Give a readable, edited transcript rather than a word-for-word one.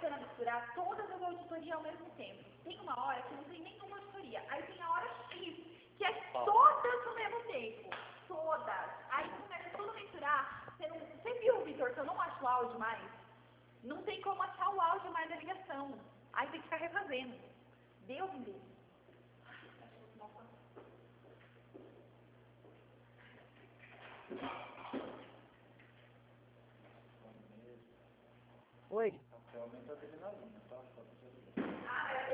começando a misturar todas as auditorias ao mesmo tempo. Tem uma hora que não tem nenhuma auditoria. Aí tem a hora X, que é todas ao mesmo tempo. Todas. Aí começa tudo a misturar. Você viu, Vitor, que eu não acho o áudio mais? Não tem como achar o áudio mais da ligação. Aí tem que ficar refazendo. Deus me livre. Oi. Aumenta a adrenalina, tá? Ah,